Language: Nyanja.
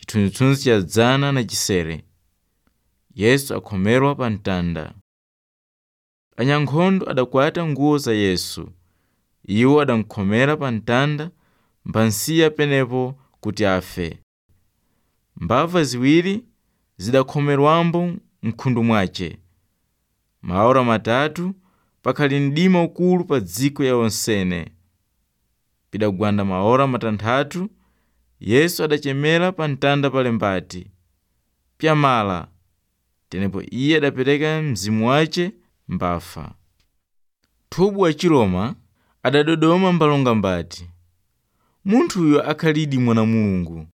Chithunzithunzi cha 100. Yesu akhomerwa pa mtanda. Anyankhondo adakwata nguwo za Yesu. Iwo adamkhomera pa mtanda mpansiya penepo kuti afe. Mbava ziwiri zidakhomerwambo mkhundu mwace. Maora matatu pakhali mdima ukulu pa dziko ya onsene. Pidagwanda maora matanthatu, Yesu adachemera pa mtanda pale mbati. Pyamala, tenepo iye adapereka mzimu wace mbafa. Thubu wa Chiroma adadodoma mbalonga mbati, munthu uyo akhalidi mwana Mulungu.